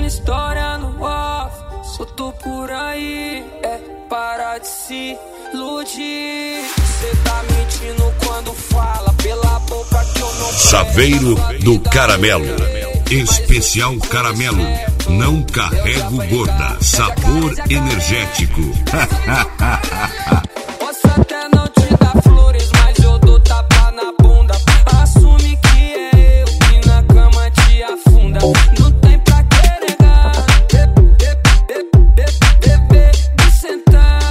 contando história no off. Solto por aí, para de se iludir. Cê tá mentindo quando fala pela boca que eu não. Chaveiro do Caramelo. Especial Caramelo. Não carrego gorda. Sabor energético. Posso até não te dar flores, mas eu dou tapa na bunda. Assume que é eu que na cama te afunda. Não tem pra que negar. Bebê, me sentar.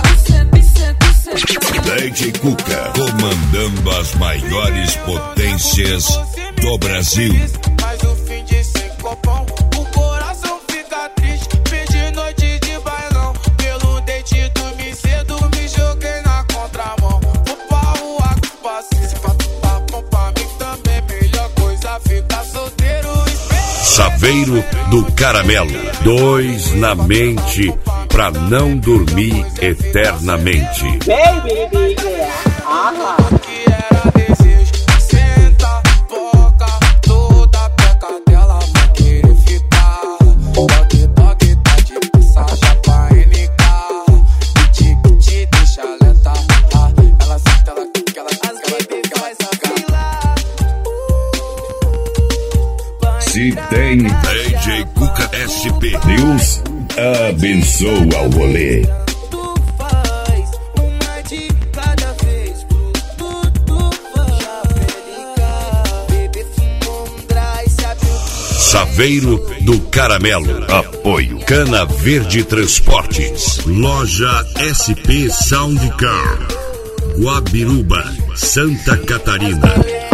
DJ Cuca, comandando as maiores potências do Brasil. Mas o fim de sem copão, o coração fica triste. Perdi noite de bailão, pelo date dormi cedo, me joguei na contramão. O pau, a culpa, se pra mim também, melhor coisa ficar solteiro. Chaveiro do Caramelo. 2 na mente pra não dormir eternamente. Baby, Que era desejo, senta, boca, toda peca dela vai querer ficar. Toque, tá de passagem pra NK. Te deixa lenta, ela senta, ela que ela vai sacar. Se tem DJ Cuca SP News, abençoa o rolê. Tu faz uma de cada vez. Tu faz. Bebê fumou dry, sabe o que? Chaveiro do Caramelo. Apoio Cana Verde Transportes. Loja SP Soundcar. Guabiruba, Santa Catarina.